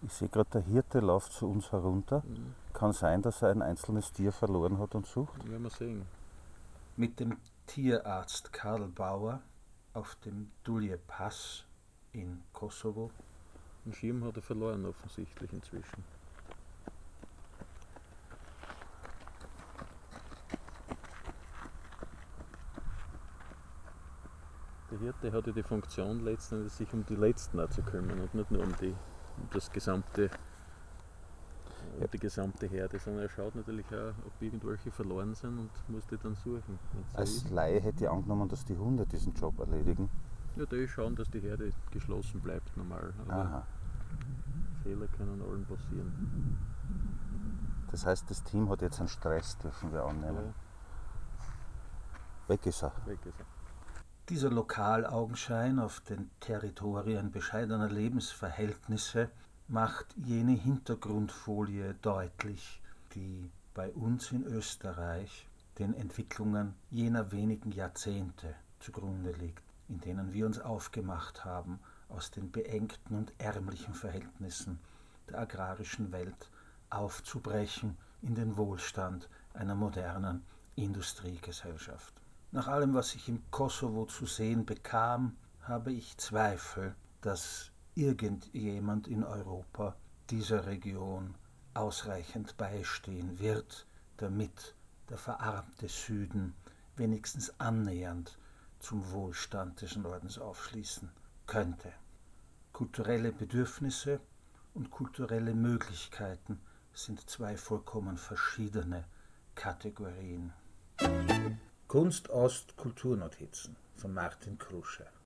Ich sehe gerade, der Hirte läuft zu uns herunter. Kann sein, dass er ein einzelnes Tier verloren hat und sucht? Werden wir sehen. Mit dem Tierarzt Karl Bauer auf dem Dulje Pass in Kosovo. Den Schirm hat er verloren offensichtlich inzwischen. Der Hirte hatte die Funktion letzten Endes, sich um die Letzten auch zu kümmern und nicht nur um die gesamte Herde, sondern er schaut natürlich auch, ob irgendwelche verloren sind und muss die dann suchen. Als Laie hätte ich angenommen, dass die Hunde diesen Job erledigen. Ja, die schauen, dass die Herde geschlossen bleibt normal. Aber Aha. Fehler können allen passieren. Das heißt, das Team hat jetzt einen Stress, dürfen wir annehmen. Ja, Weg ist er. weg ist er. Dieser Lokalaugenschein auf den Territorien bescheidener Lebensverhältnisse macht jene Hintergrundfolie deutlich, die bei uns in Österreich den Entwicklungen jener wenigen Jahrzehnte zugrunde liegt, in denen wir uns aufgemacht haben, aus den beengten und ärmlichen Verhältnissen der agrarischen Welt aufzubrechen in den Wohlstand einer modernen Industriegesellschaft. Nach allem, was ich im Kosovo zu sehen bekam, habe ich Zweifel, dass irgendjemand in Europa dieser Region ausreichend beistehen wird, damit der verarmte Süden wenigstens annähernd zum Wohlstand des Nordens aufschließen könnte. Kulturelle Bedürfnisse und kulturelle Möglichkeiten sind zwei vollkommen verschiedene Kategorien. Kunst Ost Kulturnotizen von Martin Krusche.